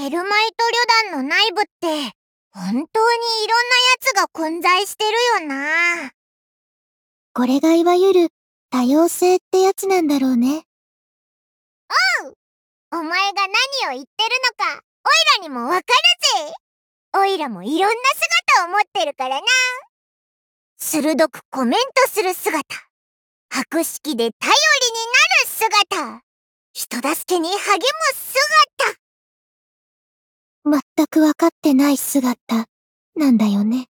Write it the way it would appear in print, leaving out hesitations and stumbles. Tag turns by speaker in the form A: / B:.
A: ヘルマイト旅団の内部って本当にいろんなやつが混在してるよな。
B: これがいわゆる多様性ってやつなんだろうね。
A: お前が何を言ってるのか、オイラにもわかるぜ。オイラもいろんな姿を持ってるからな。鋭くコメントする姿、博識で頼りになる姿、人助けに励む姿。
B: 全くわかってない姿なんだよね。